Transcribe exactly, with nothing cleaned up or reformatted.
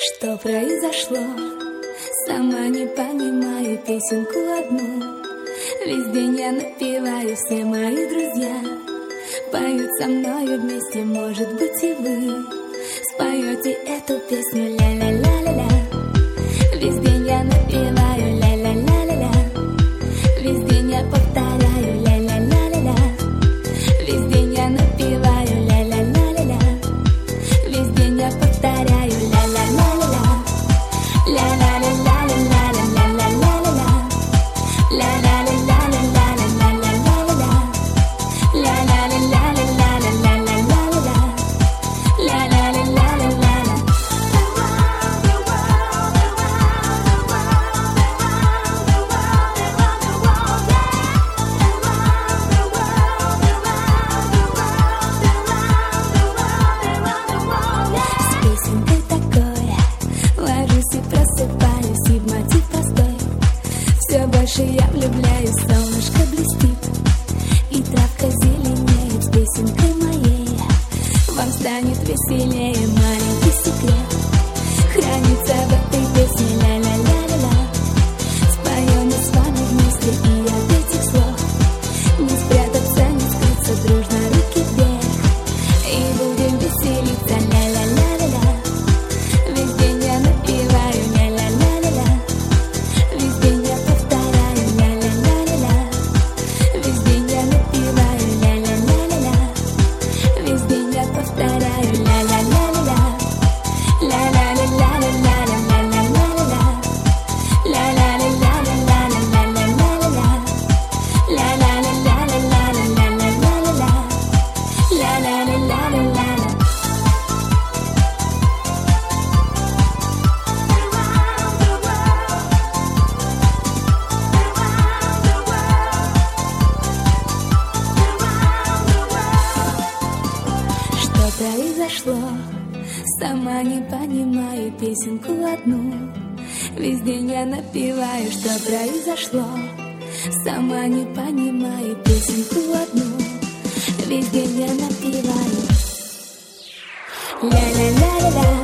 Что произошло? Сама не понимаю песенку одну. Весь день я напеваю, все мои друзья поют со мною вместе, может быть и вы споете эту песню ля-ля-ля-ля-ля. Весь день я напеваю ля-ля-ля-ля-ля. Весь день я повторяю ля-ля-ля-ля-ля. Весь день я напеваю ля-ля-ля-ля-ля. Весь день я повторяю ля-ля-ля-ля-ля. Все больше я влюбляюсь, солнышко блестит, и травка зеленеет с песенкой моей. Вам станет веселее, маленький секрет хранится в этой песне ля-ля-ля-ля-ля. Споем мы с вами вместе, и от этих слов не спрятаться, не скрыться, дружно руки вверх, и будем веселиться ля-ля-ля-ля-ля. Весь день я напеваю ля-ля-ля-ля-ля. Весь день я повторяю ля-ля-ля-ля-ля. Весь день я напеваю ля-ля-ля-ля-ля. Весь день я повторяю ля-ля-ля-ля-ля. Произошло, сама не понимаю песенку одну. Весь день я напеваю, что произошло. Сама не понимаю песенку одну. Весь день я напеваю ля-ля-ля-ля-ля.